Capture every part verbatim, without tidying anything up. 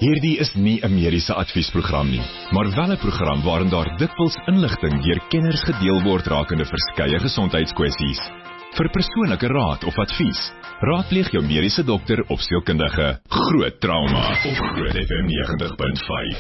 Hierdie is nie 'n mediese adviesprogram nie, maar wel 'n program waarin daar dikwels inligting deur kenners gedeel word rakende verskeie gesondheidskwessies. Vir persoonlike raad of advies, raadpleeg jou mediese dokter of sielkundige. Groot Trauma op Groot F M negentig punt vyf.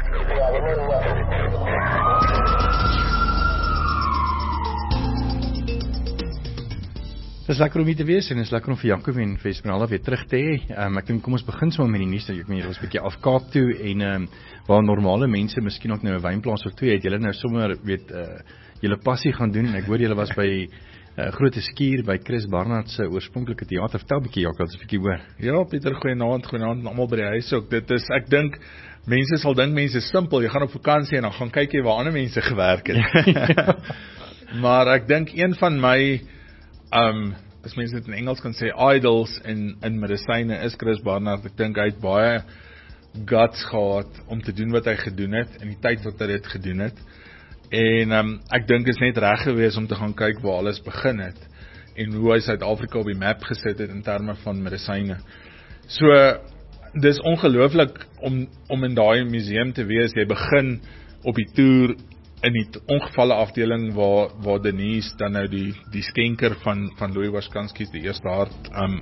Dit is lekker om hier te wees en het is lekker om vir Jacob en vir Esmeralda weer terug te hê. Um, ek dink kom ons begin sommer met die nuus. Ek meen jy was 'n bietjie af Kaap toe en um, waar normale mense miskien ook nou 'n wynplaas of twee het julle nou sommer weet uh, julle passie gaan doen en ek hoor julle was by uh, Groot Skuur by Chris Barnard se oorspronklike teater. Vertel 'n bietjie Jacob, 'n bietjie hoor. Ja, Pieter, goeienaand, goeienaand almal by die huis ook. Dit is ek dink mense sal dink mense is simpel. Jy gaan op vakansie en dan gaan kyk jy waar ander mense gewerk het. Maar ek dink een van my Um, as mense dit in Engels kan sê, idols in, in medisyne is Chris Barnard. Ek dink hy het baie guts gehad om te doen wat hy gedoen het, in die tyd wat hy dit gedoen het. En um, ek dink is net reg gewees om te gaan kyk waar alles begin het, en hoe hy Suid-Afrika op die map gesit het in terme van medisyne. So, dis ongelooflik om, om in daai museum te wees. Jy begin op die toer in die ongevalle afdeling waar, waar Denise dan nou die, die skenker van, van Louis Waskanski, die eerste hart um,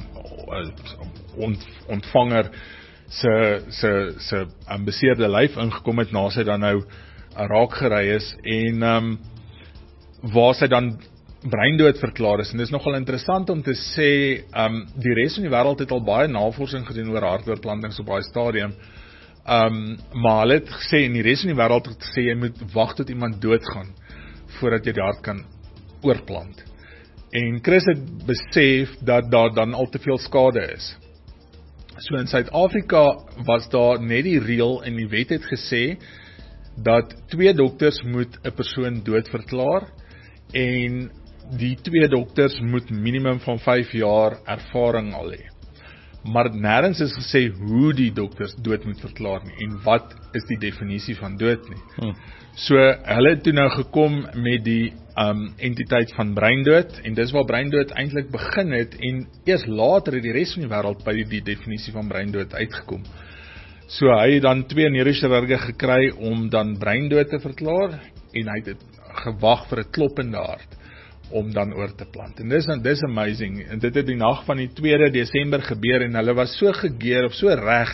ont, ontvanger se, se, se um, beseerde lyf ingekom het, na sy dan nou raak gery is, en um, waar sy dan breindood verklaar is. En dit is nogal interessant om te sê, um, die res van die wêreld het al baie navorsing gedoen oor hartoortplantings op baie stadium, Um, maar hulle het gesê, in die res van die wêreld het gesê, jy moet wag tot iemand doodgaan, voordat jy die hart kan oorplant. En Chris het besef, dat daar dan al te veel skade is. So in Suid-Afrika was daar net die reël, en die wet het gesê, dat twee dokters moet 'n persoon dood verklaar, en die twee dokters moet minimum van vyf jaar ervaring al hê. Maar nêrens is gesê hoe die dokters dood moet verklaar nie, en wat is die definisie van dood nie. Hmm. So, hulle het toe nou gekom met die um, entiteit van breindood, en dis waar breindood eintlik begin het, en eers later het die res van die wêreld by die, die definisie van breindood uitgekom. So, hy het dan twee neurochirurge gekry om dan breindood te verklaar, en hy het gewag vir 'n kloppende hart om dan oor te plant. En dis, dis amazing. En dit het die nag van die tweede Desember gebeur, en hulle was so gegeer, of so reg,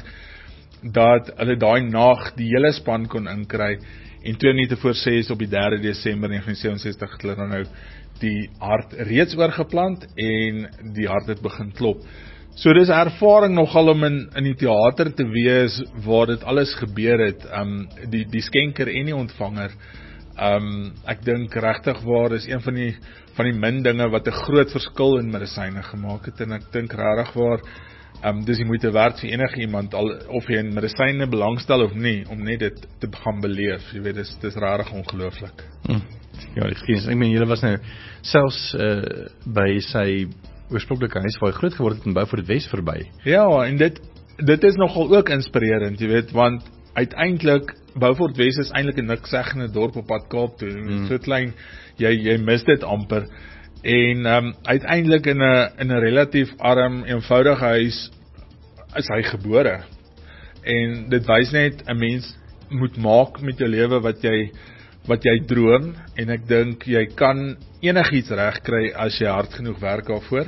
dat hulle daai nag die hele span kon inkry, en twee minute voor ses op die derde Desember negentien sewenses-ses het hulle dan nou die hart reeds oorgeplant, en die hart het begin klop. So dis ervaring nogal om in, in die theater te wees, waar dit alles gebeur het, um, die, die skenker en die ontvanger. Um, ek dink regtig waar is een van die van die min dinge wat 'n groot verskil in medisyne gemaak het, en ek dink regtig waar um, dis die moeite werd vir enige iemand, al of jy in medisyne belangstel of nie, om net dit te gaan beleef. Jy weet, dis dis regtig ongelooflik. Hmm. Ja, die geskiedenis. Ek meen julle was nou selfs uh, by sy oorspronklike huis waar hy groot geword het in Beaufort Wes verby. Ja, en dit dit is nogal ook inspirerend, jy weet, want uiteindelik Beaufort Wes is eintlik 'n nikszeggende dorp op pad Kaap toe. Mm. So klein, jy jy mis dit amper. En um, uiteindelik in 'n in 'n relatief arm, eenvoudige huis is hy gebore. En dit wys net 'n mens moet maak met jou lewe wat jy wat jy droom, en ek dink jy kan enigiets regkry as jy hard genoeg werk daarvoor.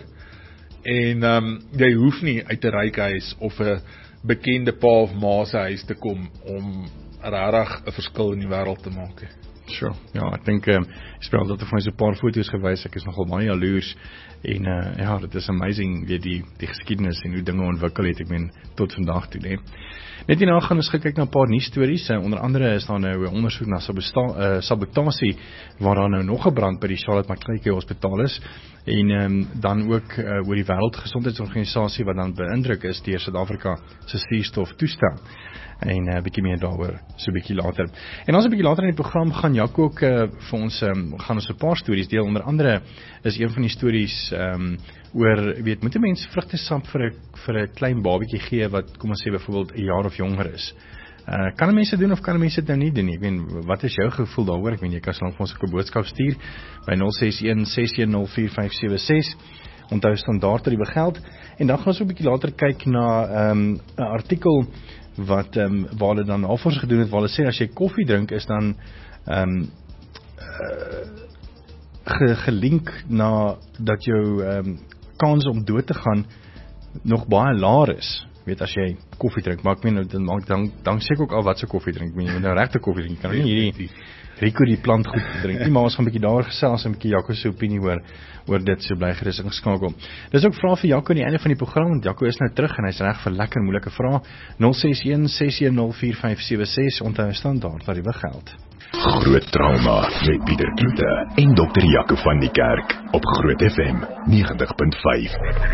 En um, jy hoef nie uit 'n ryk huis of 'n bekende pa of ma se huis te kom om regtig 'n verskil in die wêreld te maak. Sure. Ja, ek dink um, ek speel dat vir my so 'n paar foto's gewys. Ek is nogal baie jaloers, en uh, ja, dit is amazing weet die die geskiedenis en hoe dinge ontwikkel het. Ek meen tot vandag toe, né. Net hierna gaan ons kyk na 'n paar nuus stories. Uh, onder andere is daar nou 'n ondersoek na uh, sabotasie waar daar nou nog 'n brand by die Charlotte Macleay Hospitaal is, en um, dan ook uh, oor die Wêreldgesondheidsorganisasie wat dan beïndruk is deur Suid-Afrika se suurstof toestel. En 'n uh, bietjie meer daaroor so 'n bietjie later. En ons 'n bietjie later in die program gaan Jaco ook uh, vir ons um, gaan ons 'n paar stories deel. Onder andere is een van die stories um, oor weet moet 'n mens vrugtesap vir 'n vir 'n klein babatjie gee wat kom ons sê byvoorbeeld 'n jaar of jonger is. Uh, kan mense doen of kan mense dit nou nie doen nie? Ek meen, wat is jou gevoel daaroor? Ek meen jy kan sal vir ons 'n boodskap stuur by nul ses een ses een nul vier vyf sewe ses. Onthou standaard tariewe geld. En dan gaan ons ook 'n bietjie later kyk na 'n um, artikel wat um, waar hulle dan navorsing gedoen het, waar hulle sê as jy koffie drink is dan um, uh, ge, gelink na dat jou um, kans om dood te gaan nog baie laer is. Weet as jy koffie drink, maar ek meen dan dan dan sê ek ook al wat se koffie drink, jy moet nou regte koffie drink, jy kan nie hierdie Rico die plant goed drink nie, maar ons gaan 'n bietjie daar gesels en 'n bietjie Jaco se opinie hoor oor dit, so bly gerus ingeskakel. Dis ook vrae vir Jaco aan die einde van die program, want Jaco is nou terug en hy's reg vir lekker moeilike vrae. nul ses een ses een nul vier vyf sewe ses, onthou standaard wat die geld. Groot Trauma met Pieter Kloete en dokter Jaco van die Kerk op Groot F M negentig punt vyf.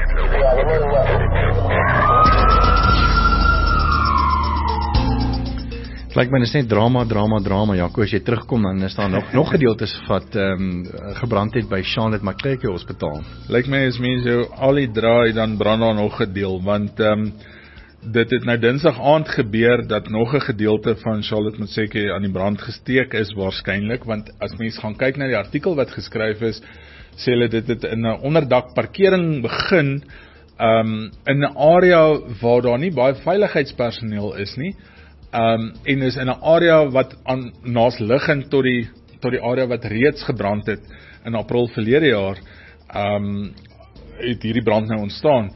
Het lyk my is net drama, drama, drama, Jaco, as jy terugkom, dan is daar nog, nog gedeeltes wat um, gebrand het by Charlotte Macleke Hospitaal. Lyk my as mense jou al die draai, dan brand daar nog gedeel, want um, dit het nou Dinsdag aand gebeur, dat nog 'n gedeelte van Charlotte Macleke aan die brand gesteek is, waarskynlik, want as mense gaan kyk na die artikel wat geskryf is, sê hulle dit het in 'n onderdak parkering begin, um, in 'n area waar daar nie baie veiligheidspersoneel is nie, Um, en is in 'n area wat aan naasliggend tot die tot die area wat reeds gebrand het in April verlede jaar, um, het hierdie brand nou ontstaan.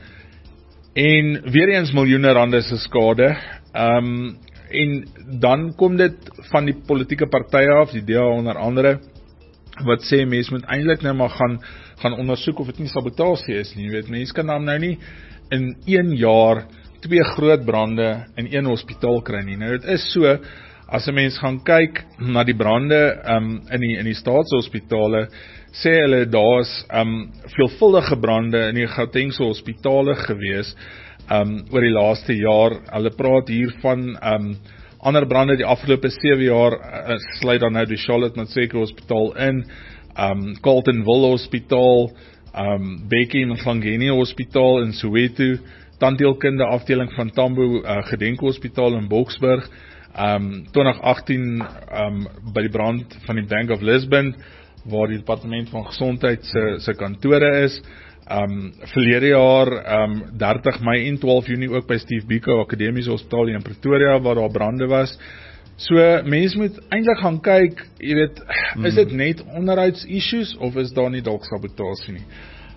En weer eens miljoene rande se skade. Um, en dan kom dit van die politieke partye af, die D A onder andere, wat sê mense moet eintlik nou maar gaan gaan ondersoek of dit nie sabotasie is nie. Jy weet, mense kan dan nou nie in een jaar twee groot brande in een hospitaal kry nie. Nou dit is so, as 'n mens gaan kyk na die brande um, in die in die staatshospitale, sê hulle daar's um, veelvuldige brande in die Gautengse hospitale gewees um, oor die laaste jaar. Hulle praat hier van um, ander brande die afgelope sewe jaar, uh, sluit dan nou die Charlotte Macleke Hospitaal in, um, Carletonville Hospitaal, um, Bekkie en Mhlangeni Hospitaal in Soweto, tandheelkunde afdeling van Tambo uh, Gedenkhospitaal in Boksburg, um, twintig agtien um, by die brand van die Bank of Lisbon, waar die departement van gesondheid se, se kantore is, um, verlede jaar um, dertig Mei en twaalf Junie ook by Steve Biko Akademiese Hospitaal in Pretoria, waar daar brande was. So, mense moet eintlik gaan kyk, jy weet, hmm. is dit net onderhouds issues, of is daar nie dalk sabotasie nie?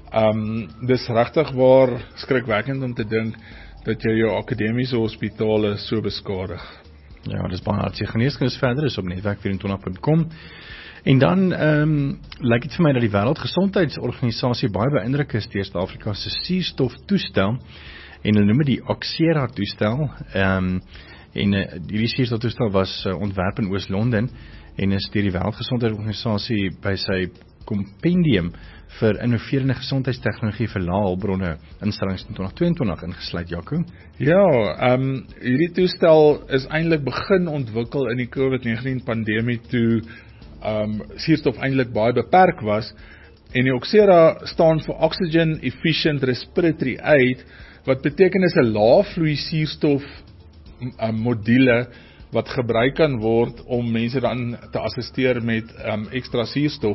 Um, dis regtig waar skrikwekkend om te dink dat jy jou akademiese hospitale so beskadig. Ja, dis baie hartseer. Geneeskunde verder is op netwerk vyf-en-twintig punt com. En dan um, lyk dit vir my dat die Wêreldgesondheidsorganisasie baie beïndruk is deur Suid-Afrika se suurstoftoestel, en hulle noem dit die Oxera toestel. Um, en uh, hierdie suurstoftoestel was uh, ontwerp in Oos-London en is deur die Wêreldgesondheidsorganisasie by sy kompendium vir innoverende gesondheidstegnologie vir lae-hulpbronne instellings in twintig tweeëntwintig ingesluit, Jaco. Ja, um, hierdie toestel is eintlik begin ontwikkel in die COVID negentien pandemie toe um, suurstof eintlik baie beperk was, en die Oxera staan vir Oxygen Efficient Respiratory Aid, wat beteken is 'n lae-vloei suurstof um, module wat gebruik kan word om mense dan te assisteer met um, ekstra suurstof.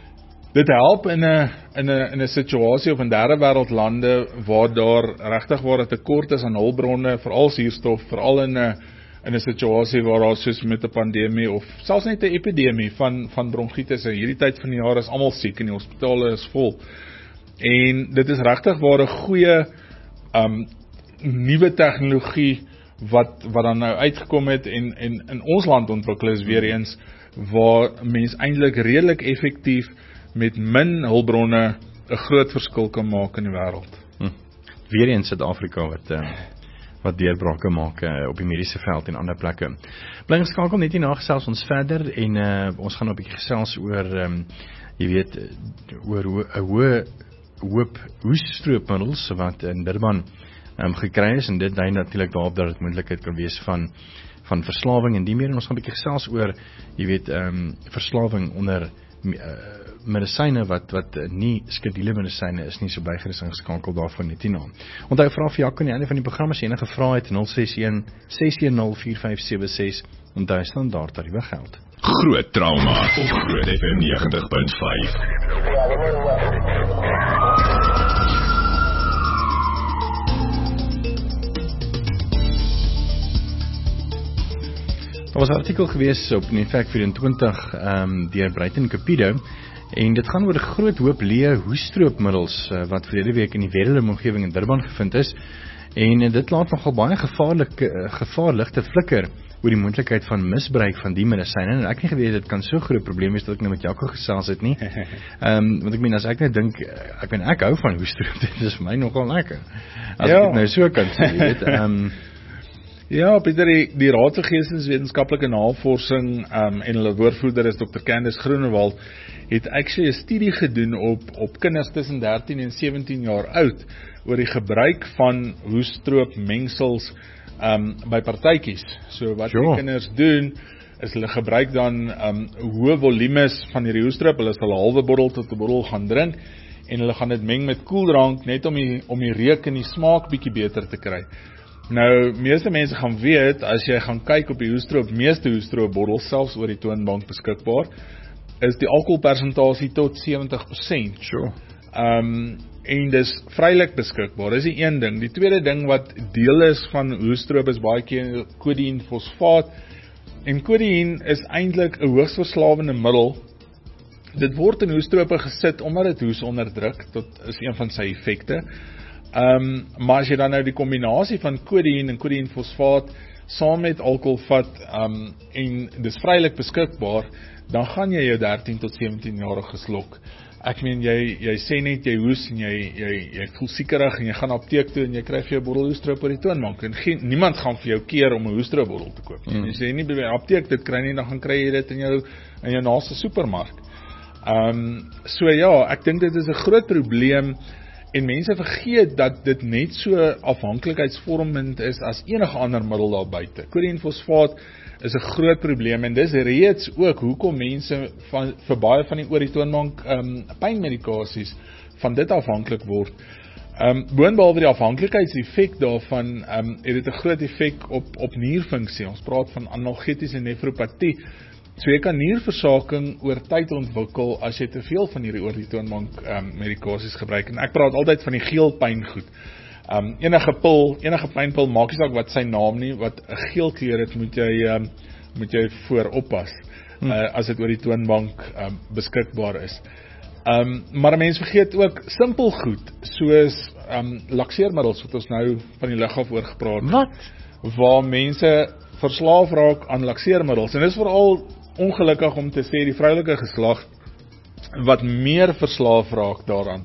Dit help in 'n in 'n in 'n situasie of in derde wêreld lande waar daar regtig waar 'n tekort is aan hulpbronne, veral suurstof, veral in 'n in 'n situasie waar daar soos met 'n pandemie of selfs net 'n epidemie van van bronkietes in hierdie tyd van die jaar is almal siek en die hospitale is vol. En dit is regtig waar 'n goeie um nuwe tegnologie wat wat dan nou uitgekom het en en in ons land ontwikkel is weer eens waar mense eintlik redelik effektief met min hulpbronne 'n groot verskil kan maak in die wêreld. Hm. Weer eens Suid-Afrika wat uh, wat deurbrake maak uh, op die mediese veld en ander plekke. Bly geskakel net hierna gesels ons verder en uh, ons gaan 'n bietjie gesels oor um, jy weet oor 'n hoë hoop hoestroopmiddels wat in Durban um, gekry is, en dit dui natuurlik daarop dat dit moontlikheid kan wees van van verslawing en die meer, en ons gaan 'n bietjie gesels oor jy weet um, verslawing onder uh, medisyne wat wat nie skedule medisyne is nie, so bygerus ingeskakel daarvan net hierna. Onthou vra vir Jaco aan die einde van die program as jy enige vrae het, nul ses een ses een nul vier vyf sewe ses, onthou standaard tariewe geld. Groot Trauma op Groot F M negentig punt vyf. Daar was 'n artikel gewees op Netwerk vyf-en-twintig um, deur Bruiten Cupido, en dit gaan oor 'n groot hoop leë hoestroopmiddels uh, wat verlede week in die Verulam omgewing in Durban gevind is, en uh, dit laat nogal baie gevaarlike uh, gevaarligte flikker oor die moontlikheid van misbruik van die medisyne, en ek het nie geweet dit kan so groot probleem wees dat ek nou met Jaco gesels het nie. um, want ek meen, as ek net dink, ek meen, ek hou van hoestroop, dit is vir my nogal lekker. As ja. ek het nou so kan sê, jy weet, um, Ja, Pieter, die, die Raad vir Geesteswetenskaplike Navorsing um, en hulle woordvoerder is dokter Candice Groenewald, het actually 'n studie gedoen op, op kinders tussen dertien en sewentien jaar oud oor die gebruik van hoestroopmengsels um, by partytjies. So wat sure. die kinders doen, is hulle gebruik dan um, hoë volumes van hierdie hoestroop, hulle sal 'n halwe bottel tot 'n bottel gaan drink, en hulle gaan dit meng met koeldrank, net om die, om die reuk en die smaak bietjie beter te kry. Nou, meeste mense gaan weet, as jy gaan kyk op die hoestroop, meeste hoestroopbottels, selfs oor die toonbank beskikbaar, is die alkoholpersentasie tot sewentig persent. Sure. Um, en dis vrylik beskikbaar, dis die een ding. Die tweede ding wat deel is van hoestroop is baie keer codeïn fosfaat, en codeïn is eintlik 'n hoogs verslawende middel. Dit word in hoestrope gesit omdat dit hoes onderdruk, dit is een van sy effekte. Um, maar as jy dan nou die kombinasie van codeïn en codeïnfosfaat saam met alkohol vat, um, en dis vrylik beskikbaar, dan gaan jy jou dertien tot sewentien jarige slok. Ek meen, jy, jy sê net, jy hoes, en jy, jy, jy voel siekerig, en jy gaan apteek toe, en jy kry vir jou bottel hoestroop oor die toonbank, en geen, niemand gaan vir jou keer om 'n hoestroopbottel te koop. Mm. As jy nie by die apteek dit kry nie, dan gaan kry jy dit in jou, in jou naaste supermark. Um, so ja, ek dink dit is 'n groot probleem, en mense vergeet dat dit net so afhanklikheidsvormend is as enige ander middel daar buite. Codeïnfosfaat is 'n groot probleem, en dis reeds ook hoekom mense van, vir baie van die oor die toonbank um, pynmedikasies van dit afhanklik word. Um, boonbehalwe die afhanklikheidseffek daarvan, um, het dit 'n groot effek op, op nierfunksie. Ons praat van analgetiese nefropatie. So jy kan nierversaking oor tyd ontwikkel as jy te veel van hierdie oor die toonbank um, medikasies gebruik. En ek praat altyd van die geel pyngoed. Um, enige pil, enige pynpil, maak nie saak wat sy naam nie, wat 'n geel kleur het, moet jy um, moet jy voor oppas hmm. uh, as dit oor die toonbank um, beskikbaar is. Um, maar mense vergeet ook simpel goed, soos um, lakseermiddels, wat ons nou van die lig af oor gepraat het. Wat? Waar mense verslaaf raak aan lakseermiddels, en dis veral ongelukkig om te sê die vroulike geslag wat meer verslaaf raak daaraan,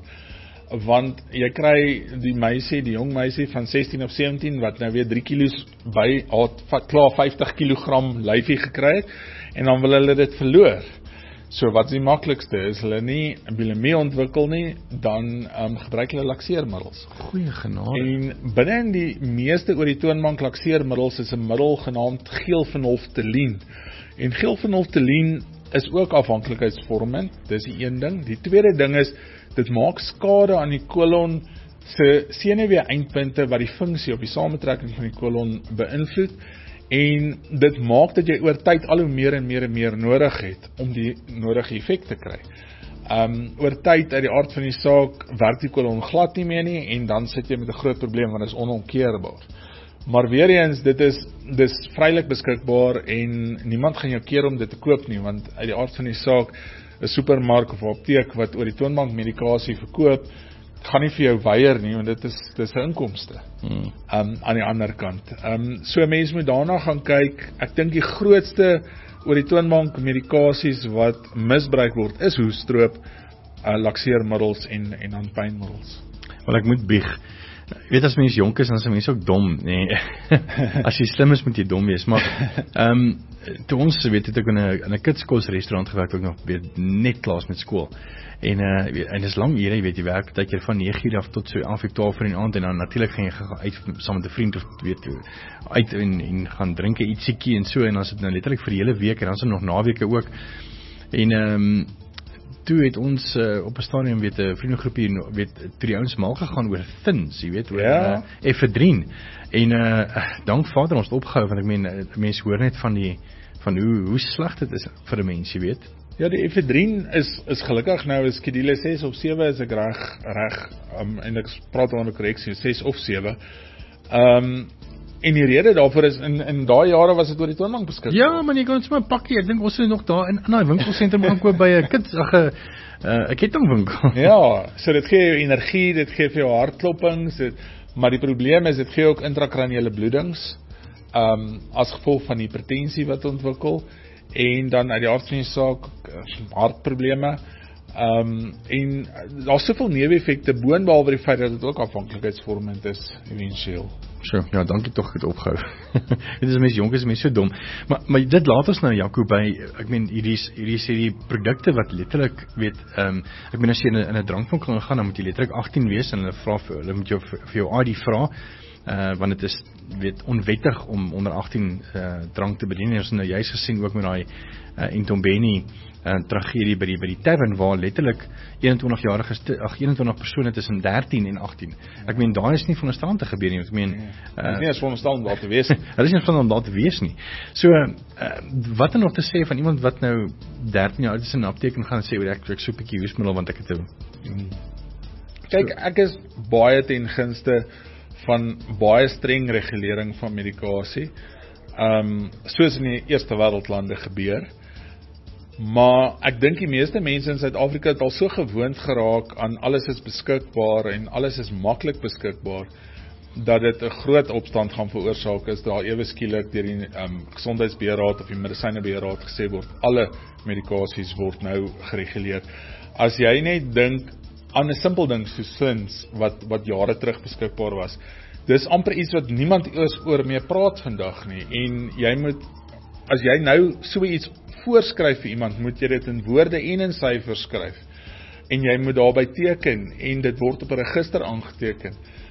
want jy kry die meisie, die jong meisie van sestien of sewentien wat nou weer drie kilos by, het klaar vyftig kilogram lyfie gekry het, en dan wil hulle dit verloor. So wat is die maklikste, is hulle nie bulimie ontwikkel nie, dan um, gebruik hulle lakseermiddels. Goeie genade. En binne in die meeste oor die toonbank lakseermiddels is 'n middel genaamd geelfenolftelien. En geelfenolftelien is ook afhanklikheidsvormend, dis die een ding. Die tweede ding is, dit maak skade aan die kolon se senuwee eindpunte wat die funksie op die samentrekking van die kolon beïnvloed, en dit maak dat jy oor tyd al hoe meer en meer en meer nodig het om die nodige effek te kry. Um, oor tyd, uit die aard van die saak, werk die kolon glad nie meer nie, en dan sit jy met 'n groot probleem, want dit is onomkeerbaar. Maar weer eens, dit is dis vrylik beskikbaar, en niemand gaan jou keer om dit te koop nie, want uit die aard van die saak, 'n supermark of 'n apteek wat oor die toonbank medikasie verkoop, gaan nie vir jou weier nie, want dit is dis 'n inkomste hmm. um, aan die ander kant. Um, so mense moet daarna gaan kyk. Ek dink die grootste oor die toonbank medikasies wat misbruik word, is hoestroop, uh, lakseermiddels en, en dan pynmiddels. Wel, ek moet bieg. Jy weet, as mens jonk is, dan is mense ook dom, nee. As jy slim is, moet jy dom wees, maar um, toe ons, weet, het ek in 'n in 'n kitskos restaurant gewerk, ook nog weet, net klaas met skool. En uh, weet, en dis lang ure, jy weet, jy werk dat jy van nege uur af tot so elf uur twaalf uur in die aand, en dan natuurlik gaan jy uit saam met 'n vriend of weet uit en, en gaan drink ietsiekie en so, en dan is dit nou letterlik vir die hele week, en dan is dit nog naweke ook. En ehm um, toe het ons uh, op 'n stadium weet 'n vriendegroepie weet toe die ouens mal gegaan oor thins, jy weet, oor ja. uh, efedrien. En uh, dank Vader ons het opgehou, want ek meen mense hoor net van die van hoe hoe sleg dit is vir 'n mens, jy weet. Ja, die efedrien is is gelukkig nou is skedule ses of sewe is ek reg reg um, en ek praat onder korreksie ses of sewe. Ehm um, en die rede daarvoor is, in, in daai jare was dit oor die toonbank beskikbaar. Ja, maar jy kan sommer 'n pakkie, ek dink ons is nog daar in, in daai winkelsentrum aankoop by 'n kids, ag 'n uh, 'n kettingwinkel. Ja, so dit gee jou energie, dit gee vir jou hartklopings, dit, maar die probleem is, dit gee ook intrakraniële bloedings, um, as gevolg van hipertensie wat ontwikkel, en dan uit die aard van die saak, hartprobleme, um, en daar's soveel neeweffekte, boonbehalwe die feit dat dit ook afhanklikheidsvormend is, eventueel. So, ja, dankie tog het opgehou. Dit is mens jonk is mens so dom. Maar maar dit laat ons nou Jaco by, ek meen hierdie hierdie sê die produkte wat letterlik weet, ehm um, ek meen as jy in 'n in 'n drankwinkel gaan, dan moet jy letterlik agttien wees en hulle vra vir hulle moet jou vir jou I D vra. Uh, want het is weet onwettig om onder agttien uh, drank te bedien. Ons het nou juist gesien ook met daai uh, Intombeni uh, tragedie by die by die tavern waar letterlik eenentwintig-jarige ag eenentwintig persone tussen dertien en agttien. Ek meen daai is nie van 'n strand te gebeur nie. Ek meen uh, dit is nie eens van 'n strand om daar te wees. Dit is nie van om daar te wees nie. So uh, wat er nog te sê van iemand wat nou dertien jaar oud is in 'n apteek en gaan sê oor ek ek soek 'n bietjie hoesmiddel want ek het 'n hmm. Kyk, ek is baie ten gunste van baie streng regulering van medikasie, um, soos in die eerste wêreldlande gebeur, maar ek dink die meeste mense in Suid-Afrika het al so gewoond geraak aan alles is beskikbaar en alles is maklik beskikbaar, dat dit 'n groot opstand gaan veroorsaak is daar ewe skielik deur die um, Gesondheidsbeheerraad of die Medisynebeheerraad gesê word, alle medikasies word nou gereguleer. As jy net dink aan 'n simpel ding soos Sins, wat, wat jare terug beskikbaar was. Dis amper iets wat niemand eers oor mee praat vandag nie, en jy moet, as jy nou so iets voorskryf vir iemand, moet jy dit in woorde en in syfers skryf, en jy moet daarby teken, en dit word op 'n register aangeteken.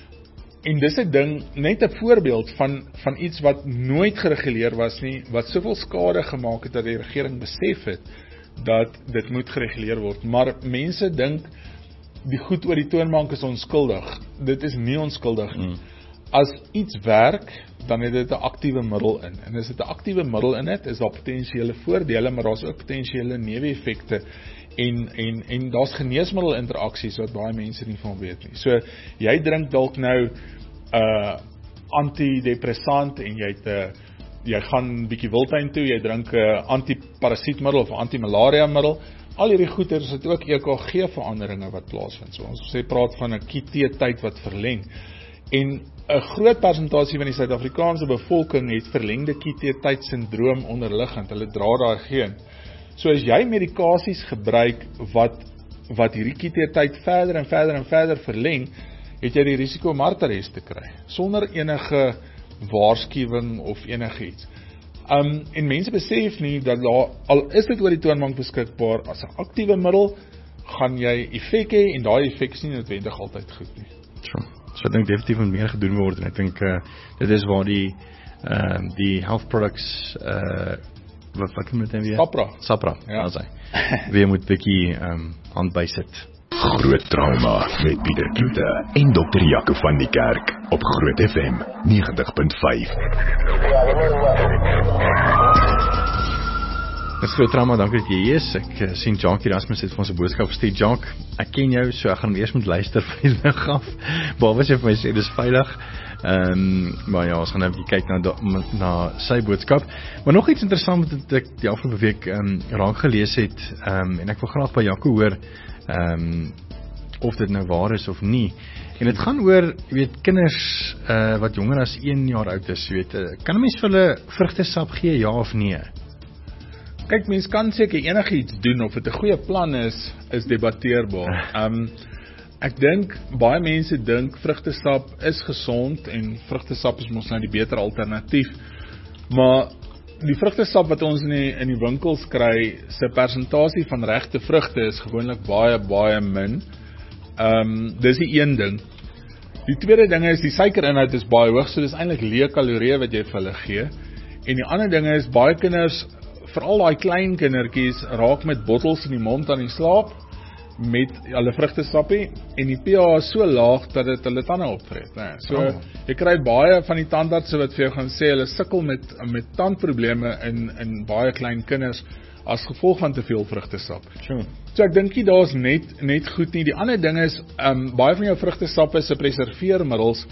En dis 'n ding, net 'n voorbeeld van, van iets wat nooit gereguleer was nie, wat soveel skade gemaak het dat die regering besef het, dat dit moet gereguleer word, maar mense dink, die goed oor die toonbank is onskuldig. Dit is nie onskuldig nie. As iets werk, dan het dit 'n aktiewe middel in. En as dit 'n aktiewe middel in het, is daar potensiële voordele, maar daar's ook potensiële neeweffekte. En en en daar's geneesmiddelinteraksies wat baie mense nie van weet nie. So jy drink dalk nou 'n uh, antidepressant en jy het 'n uh, jy gaan bietjie wildtuin toe, jy drink 'n uh, antiparasietmiddel of antimalaria middel. Al hierdie goeders het ook E K G-veranderinge wat plaasvind. So ons sê praat van 'n Q T-tyd wat verleng. En 'n groot persentasie van die Suid-Afrikaanse bevolking het verlengde Q T-tyd-sindroom onderliggend. Hulle dra daai geen. So as jy medikasies gebruik wat wat hierdie Q T-tyd verder en verder en verder verleng, het jy die risiko om hartarrest te kry sonder enige waarskuwing of enigiets. Um, en mense besef nie dat daar, al is dit oor die toonbank beskikbaar as 'n aktiewe middel, gaan jy effek hê en daai effek is nie noodwendig altyd goed nie. So, so ek dink definitief moet meer gedoen word en ek dink uh, dit is waar die uh, die health products uh, wat wat moet dit weer? Sapra. Sapra, ja. As hy. Wie moet 'n bietjie um, hand bysit. Groot trauma met Pieter Kloete en dokter Jaco van die Kerk op Groot F M negentig punt vyf. Dis Groot Trauma, dankie dat jy hier is. Ek uh, sien Jackie Erasmus het vir ons 'n boodskap gestuur. Jack, ek ken jou, so ek gaan eers moet luister van die lig af. Behalwe as jy vir my sê dis veilig. Ehm, um, maar ja, ons gaan nou 'n bietjie kyk na na sy boodskap. Maar nog iets interessant wat ek die afgelope week ehm um, raak gelees het, ehm um, en ek wil graag by Jaco hoor ehm um, of dit nou waar is of nie. En dit gaan oor, jy weet, kinders uh, wat jonger as een jaar oud is, jy weet, uh, kan 'n mens vir hulle vrugtesap gee, ja of nee? Kyk, mens kan seker enigiets doen, of dit 'n goeie plan is, is debatteerbaar. Um, ek dink, baie mense dink, vrugtesap is gesond, en vrugtesap is mos nou die beter alternatief, maar die vrugtesap wat ons in die, in die winkels kry, se persentasie van regte vrugte is gewoonlik baie, baie min. Um, dis die een ding. Die tweede ding is, die suikerinhoud is baie hoog, so dis eintlik leë kalorieë wat jy vir hulle gee. En die ander ding is, baie kinders, veral daai klein kindertjies, raak met bottels in die mond aan die slaap, met hulle vrugtesappie, en die pH is so laag, dat dit hulle tande opvreet. Nee. So, oh. Jy kry baie van die tandartse wat vir jou gaan sê, hulle sukkel met, met tandprobleme in, in baie klein kinders, as gevolg van te veel vrugtesap. Sure. So ek dink nie daar is net, net goed nie. Die ander ding is, um, baie van jou vrugtesap is 'n preserveermiddels,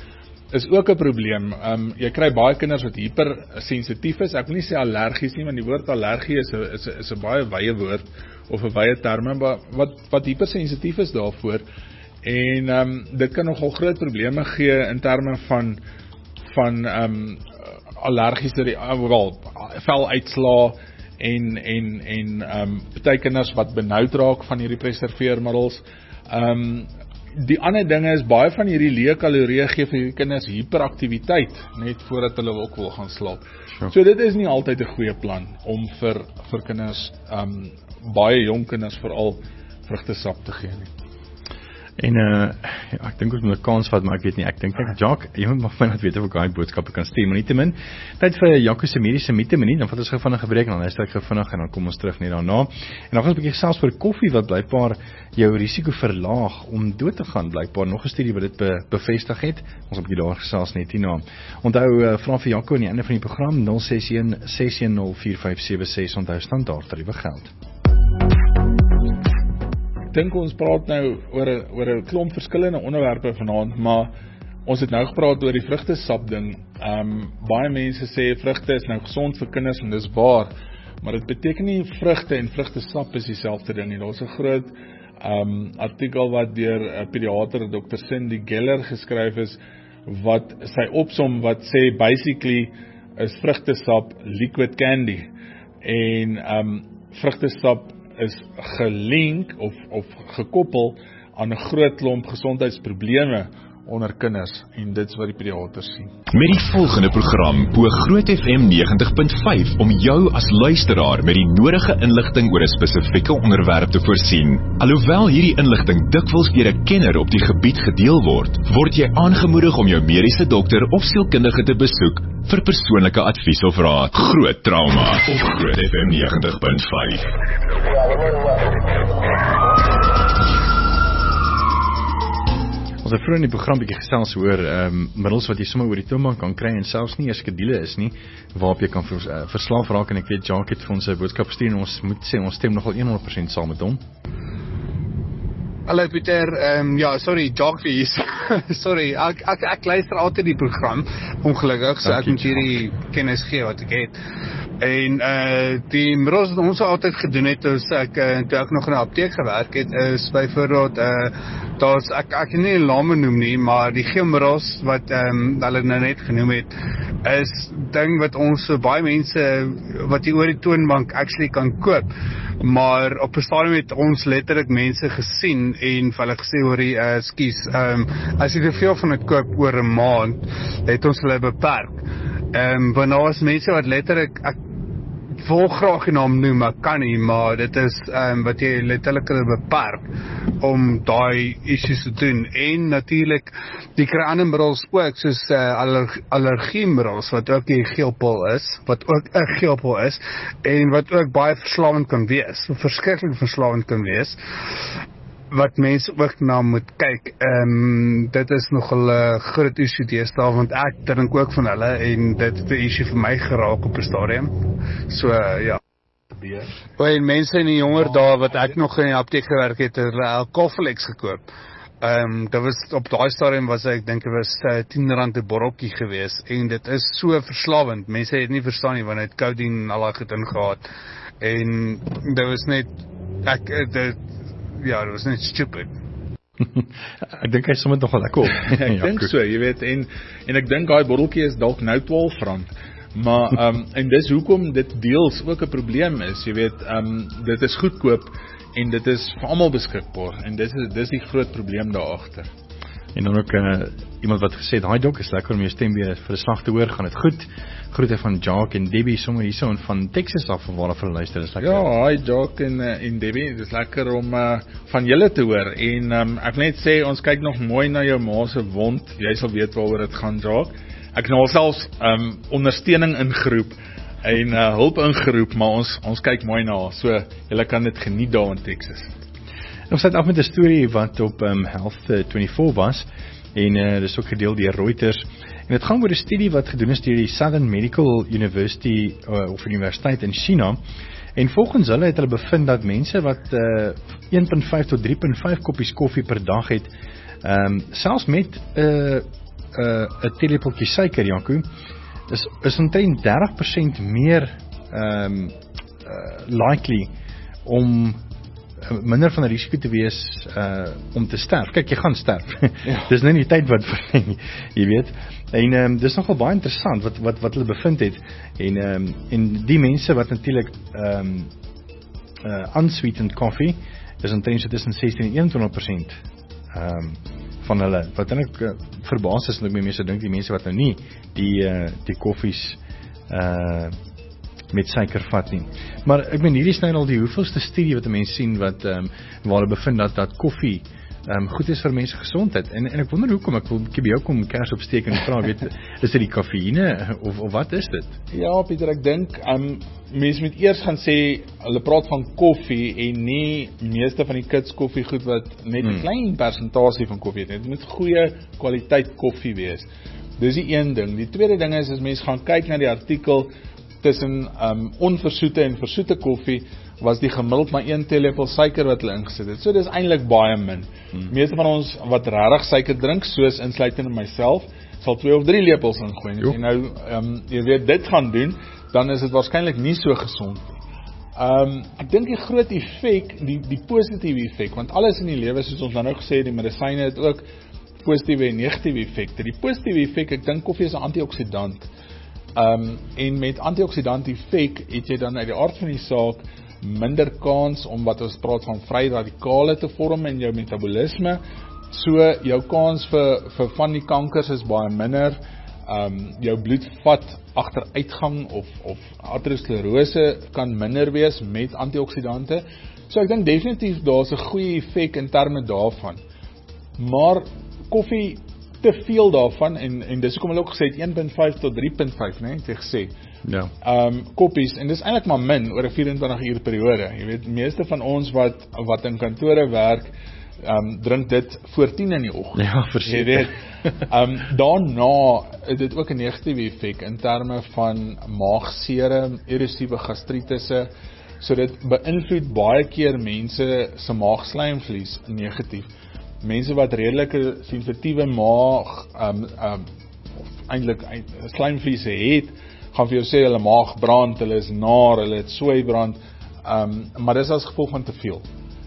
is ook 'n probleem. Um, jy kry baie kinders wat hypersensitief is. Ek wil nie sê allergies nie, want die woord allergie is 'n is 'n is 'n baie wye woord of 'n wye term, maar wat wat hypersensitief is daarvoor. En um, dit kan nogal groot probleme gee in terme van van um, allergiese wel veluitslaa en en en um, baie kinders wat benoud raak van hierdie preserveermiddels. Um, die ander dinge is baie van hierdie leë kalorieë gee vir hierdie kinders hiperaktiwiteit net voordat hulle ook wil gaan slaap. Sure. So dit is nie altyd 'n goeie plan om vir vir kinders um, baie jong kinders veral vrugtesap te gee nie. En uh, ja, ek dink ons moet 'n kans vat, maar ek weet nie, ek dink ek Jacques, jy moet maar vir my weet of ek daai boodskappe kan stuur, maar nietemin, tyd vir Jacques se mediese minute minuut, dan vat ons gou vinnig 'n breek, dan luister ek gou vinnig en dan kom ons terug net daarna. En dan gaan ons 'n bietjie gesels oor koffie wat blykbaar jou risiko verlaag om dood te gaan, blykbaar nog 'n studie wat dit be, bevestig het. Ons 'n bietjie daar gesels net hierna. Onthou uh, vra vir Jacques aan die einde van die program nul ses een ses een nul vier vyf sewe ses, onthou standaard tariewe geld. Ek dink ons praat nou oor 'n oor 'n klomp verskillende onderwerpe vanaand, maar ons het nou gepraat oor die vrugtesap ding. Um, baie mense sê vrugte is nou gesond vir kinders en dis waar, maar dit beteken nie vrugte en vrugtesap is dieselfde ding nie. Daar's 'n groot um, artikel wat deur 'n pediater, dokter Cindy Geller, geskryf is, wat sy opsom wat sê basically is vrugtesap liquid candy en um, vrugtesap is gelink of, of gekoppel aan 'n groot klomp gesondheidsprobleme onder kinders, en dit is wat die pediaters sien. Met die volgende program bo Groot F M negentig punt vyf om jou as luisteraar met die nodige inligting oor 'n spesifieke onderwerp te voorsien. Alhoewel hierdie inligting dikwels deur 'n kenner op die gebied gedeel word, word jy aangemoedig om jou mediese dokter of sielkundige te besoek vir persoonlike advies of raad. Groot trauma op Groot F M negentig punt vyf. Ons het vroeër in die program bietjie gesels oor um, middels wat jy sommer oor die toonbank kan kry en selfs nie eers skedules is nie, waarop jy kan vers, uh, verslaaf raak, en ek weet Jacques het vir ons 'n boodskap gestuur en ons moet sê ons stem nogal honderd persent saam met hom. Hallo Pieter, um, ja, sorry, Jacques hier. sorry, ek, ek, ek luister altyd die program, ongelukkig, so ek moet hierdie kennis gee wat ek het. En uh, die middels wat ons altyd gedoen het, as ek, uh, toe ek nog in 'n apteek gewerk het, is byvoorbeeld, uh, daar's, ek, ek kan nie die name noem nie, maar die geelmiddels wat um, hulle nou net genoem het, is ding wat ons so baie mense, wat jy oor die toonbank actually kan koop, maar op 'n stadium het ons letterlik mense gesien en vir hulle gesê oor die, uh, skies, um, as jy te veel van dit koop oor 'n maand, het ons hulle beperk. Um, want daar is mense wat letterlik, ek wil graag die naam noem, maar kan nie, maar dit is um, wat jy letterlik hulle beperk om daai issues te doen. En natuurlik, die kry ander middels ook, soos uh, allerg allergiemiddels, wat ook die geelpil is, wat ook 'n geelpil is, en wat ook baie verslawend kan wees, verskriklik verslawend kan wees, wat mense ook na moet kyk. Um, dit is nogal 'n groot issue deesdae, want ek drink ook van hulle, en dit het 'n issue vir my geraak op 'n stadium. So, uh, ja. En mense in die jonger dae, wat ek nog in die apteek gewerk het, het hulle Coflex gekoop. Um, dat was, op daai stadium was ek dink dit was uh, tien rand 'n botteltjie gewees, en dit is so verslawend. Mense het nie verstaan nie, want het codeine al goed ingehaat, en dit was net, ek, dit, ja, dit was net stupid. Ek dink hy sommer nogal lekker op. Ek dink so, jy weet, en, en ek dink daai botteltjie is dalk nou twaalf rand, maar, um, en dis hoekom dit deels ook 'n probleem is, jy weet, um, dit is goedkoop, en dit is vir almal beskikbaar, en dit is, dit is die groot probleem daar agter. En dan ook uh, iemand wat gesê het, "Hi Dok, is lekker om jou stem weer vir 'n slag te hoor, gaan dit goed?" Groete van Jacques en Debbie sommer hierso en van Texas af van waar hulle luister. Dis lekker. Ja, hi Jacques en uh, en Debbie, dis lekker om uh, van julle te hoor. En um, ek net sê, ons kyk nog mooi na jou ma se wond. Jy sal weet waaroor dit gaan, Jacques. Ek het nou selfs um, ondersteuning ingeroep en uh, hulp ingeroep, maar ons ons kyk mooi na haar. So julle kan dit geniet daar in Texas. Ons het af met 'n storie wat op um, Health vyf was, en uh, dis ook gedeel deur Reuters, en dit gaan oor 'n studie wat gedoen is deur die Southern Medical University uh, of Universiteit in China, en volgens hulle het hulle bevind dat mense wat uh, een punt vyf tot drie punt vyf koppies koffie per dag het, um, selfs met 'n uh, 'n uh, teelepeltjie suiker, Janko, is is omtrent dertig persent meer ehm um, uh, likely om uh, minder van 'n risiko te wees uh, om te sterf. Kyk, jy gaan sterf. Ja. Dis nou nie tyd wat verleng, jy weet. En ehm um, dis nogal baie interessant wat wat wat hulle bevind het. En ehm um, en die mense wat natuurlik ehm um, uh, unsweetened coffee is omtrent so tussen sestien en eenentwintig persent ehm um, van hulle, wat eintlik uh, verbaas is, en ek my mense dink die mense wat nou nie die uh, die koffies uh, met suiker vat nie. Maar ek meen hierdie is nou al die hoeveelste studie wat 'n mens sien wat ehm um, waar hulle bevind dat dat koffie ehm um, goed is vir mense gesondheid. En en ek wonder hoekom, ek wil 'n bietjie by jou kom kers opsteek en vra, weet, is dit die kafeïne of of wat is dit? Ja, Pieter, ek dink ehm um, mense moet eers gaan sê hulle praat van koffie en nie meeste van die kids koffie goed wat net 'n hmm. klein persentasie van koffie het. Dit moet goeie kwaliteit koffie wees. Dis die een ding. Die tweede ding is as mense gaan kyk na die artikel tussen um, onversoete en versoete koffie, was die gemiddeld maar een teelepel suiker wat hulle ingesit het. So dis eintlik baie min. Hmm. Meeste van ons wat regtig suiker drink, soos insluitend in myself, sal twee of drie lepels ingooi. En as jy nou, um, jy weet, dit gaan doen, dan is dit waarskynlik nie so gesond nie. Um, ek dink die groot effek, die, die positiewe effek, want alles in die lewe, soos ons nou nou gesê het, die medisyne het ook positiewe en negatiewe effekte. Die positiewe effek, ek dink koffie is 'n antioksidant. Um, en met antioksidant effek het jy dan uit die aard van die saak minder kans om wat ons praat van vry radikale te vorm in jou metabolisme. So jou kans vir, vir van die kankers is baie minder. Um, jou bloedvat agteruitgang of, of aterosklerose kan minder wees met antioksidante. So ek dink definitief daar is 'n goeie effek in terme daarvan. Maar koffie, te veel daarvan, en, en dis hoekom hulle ook gesê het een komma vyf tot drie komma vyf, nee, het jy gesê. Ja. Um, koppies, en dis eintlik maar min oor 'n vyf-en-twintig uur periode. Jy weet, meeste van ons wat, wat in kantore werk, um, drink dit voor tien in die oggend. Ja, verseker. um, daarna het dit ook 'n negatiewe effek in terme van maagsere, erosiewe gastritisse, so dit beïnvloed baie keer mense se maagslijmvlies negatief. Mense wat redelike sensitiewe maag, um, um, of eintlik slijmvliese het, gaan vir jou sê hulle maag brand, hulle is naar, hulle het swybrand, um, maar dis as gevolg van te veel.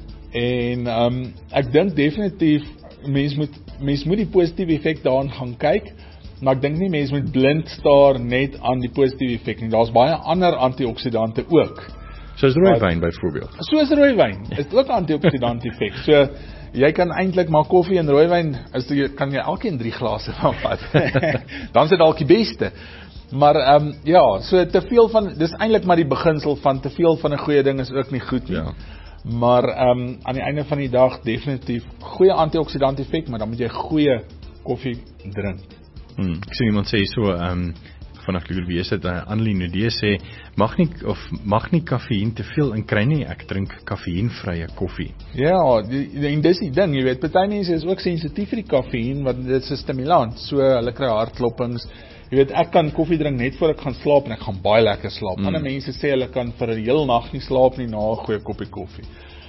En um, ek dink definitief mens moet mens moet die positiewe effek daaraan gaan kyk, maar ek dink nie mens moet blind staar net aan die positiewe effek nie. Daar's baie ander antioksidante ook. Soos rooiwyn byvoorbeeld. Soos rooiwyn is ook 'n antioksidant effek. So jy kan eintlik maar koffie en rooiwyn, is jy kan jy elkeen drie glase van vat. Dan is dit dalk die beste. Maar ehm um, ja, so te veel van, dis eintlik maar die beginsel van te veel van 'n goeie ding is ook nie goed nie. Ja. Maar ehm um, aan die einde van die dag definitief goeie antioksidant effek, maar dan moet jy goeie koffie drink. Hmm, ek sien iemand sê so ehm um, vanaf wie is dit, uh, Annelien Nudee sê, mag nie, of mag nie kafeïen te veel in kry nie, ek drink kafeïenvrye koffie. Ja, die, die, en dis die ding, jy weet, party mense is ook sensitief vir die kafeïen, want dit is 'n stimulant, so hulle kry hartkloppings. Jy weet, ek kan koffie drink net voor ek gaan slaap, en ek gaan baie lekker slaap. Mm. Ander mense sê hulle kan vir 'n heel nag nie slaap nie na 'n goeie koppie koffie.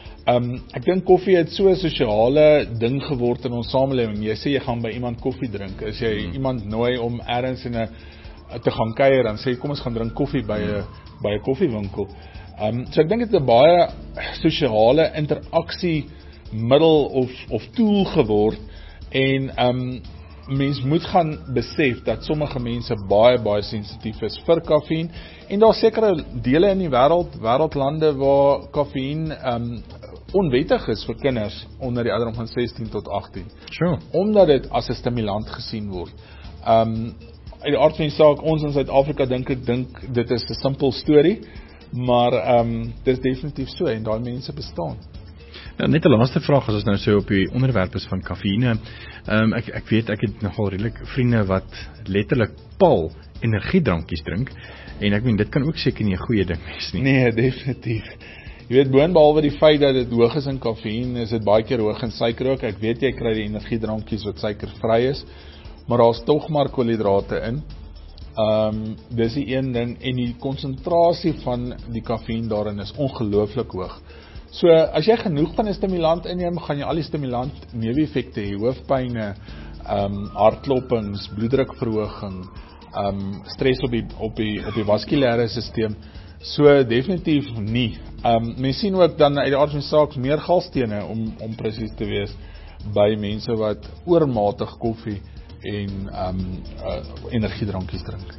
Um, ek dink koffie het so 'n sosiale ding geword in ons samelewing. Jy sê jy gaan by iemand koffie drink, as jy mm. iemand nooi om ergens in 'n te gaan kuier, dan sê kom ons gaan drink koffie by 'n by 'n koffiewinkel. Um, so ek dink dit is 'n baie sosiale interaksie middel of of tool geword, en um, mens moet gaan besef dat sommige mense baie baie sensitief is vir kafeïen, en daar sekere dele in die wêreld, wêreldlande waar kafeïen um, onwettig is vir kinders onder die ouderdom van sestien tot agtien. Sure. Omdat dit as 'n stimulant gesien word. Um, uit die aard van die saak, ons in Suid-Afrika dink ek dink dit is 'n simpel storie, maar um, dit is definitief so, en daai mense bestaan. Ja, net 'n laaste vraag as ons nou so op die onderwerp is van kafeïne. Um, ek ek weet ek het nogal redelik vriende wat letterlik pal energiedrankies drink, en ek meen dit kan ook seker nie 'n goeie ding wees nie. Nee, definitief. Jy weet, boonbehalwe die feit dat dit hoog is in kafeïen, is dit baie keer hoog in suiker ook. Ek weet jy kry die energiedrankies wat suikervry is, maar daar's tog maar koolhidrate in. Um, dis die een ding, en die konsentrasie van die kafeïen daarin is ongelooflik hoog. So, as jy genoeg van 'n stimulant inneem, gaan jy al die stimulant neeweffekte hê, hoofpyne, um, hartklopings, bloeddrukverhoging, um, stres op die, op die, op die vaskulêre stelsel. So definitief nie. Um, mens sien ook dan uit die aard van die saak meer galstene om, om presies te wees by mense wat oormatig koffie en um, uh, energiedrankies drink.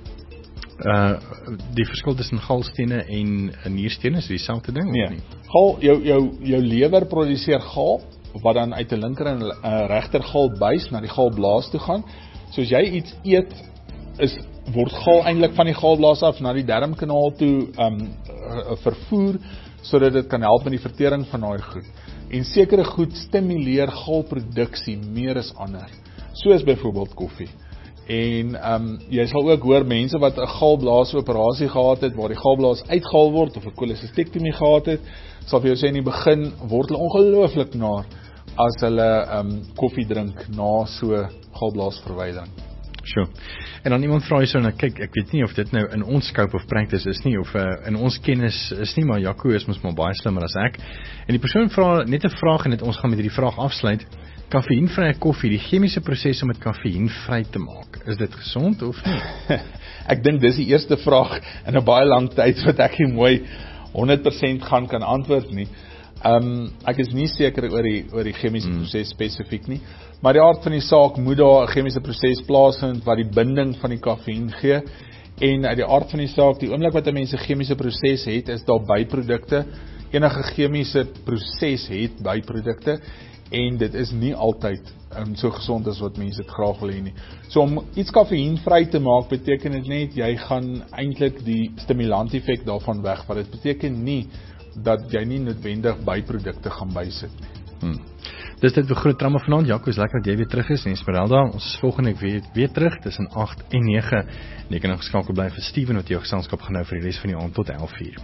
Uh, die verskil tussen galstene en nierstene is dieselfde ding? Nee, gal, jou, jou, jou lewer produseer gal, wat dan uit die linker en uh, regter galbuis na die galblaas toe gaan. So as jy iets eet, is word gal eintlik van die galblaas af na die darmkanaal toe um, uh, vervoer, sodat dit kan help met die vertering van daai goed. En sekere goed stimuleer galproduksie meer as ander, soos byvoorbeeld koffie. En um, jy sal ook hoor mense wat 'n galblaas operasie gehad het, waar die galblaas uitgehaal word, of 'n cholecystektomie gehad het, sal vir jou sê in die begin word hulle ongelooflik naar as hulle um, koffie drink na so galblaasverwydering. Sure. En dan iemand vra hy so, nou kyk, ek weet nie of dit nou in ons scope of practice is nie, of uh, in ons kennis is nie, maar Jaco is mos maar baie slimmer as ek. En die persoon vra net 'n vraag, en dit ons gaan met hierdie vraag afsluit. Kaffieïnvrye koffie, die chemiese proses om dit kaffieïnvry te maak, is dit gesond of nie? Ek dink dis die eerste vraag in 'n baie lang tyd wat ek nie mooi honderd persent gaan kan antwoord nie. Um, ek is nie seker oor die, oor die chemiese mm. proses spesifiek nie, maar die aard van die saak moet daar 'n chemiese proses plaasvind wat die binding van die kaffieïn gee, en uit die aard van die saak, die oomblik wat 'n mens 'n chemiese proses het, is daar byprodukte. Enige chemiese proses het byprodukte, en dit is nie altyd um, so gesond as wat mense dit graag wil hê nie. So om iets kaffieïnvry te maak, beteken dit net, jy gaan eintlik die stimulant effek daarvan wegvat. Dit beteken nie dat jy nie noodwendig byprodukte gaan bysit nie. Hmm. Dis dit vir Groot Trauma vanaand. Jaco, is lekker dat jy weer terug is, en Esmeralda, ons is volgende week weer, weer terug, tussen agt en nege, en jy kan nog geskakel bly vir Steven, wat jou geselskap gaan nou vir die res van die aand tot elf uur.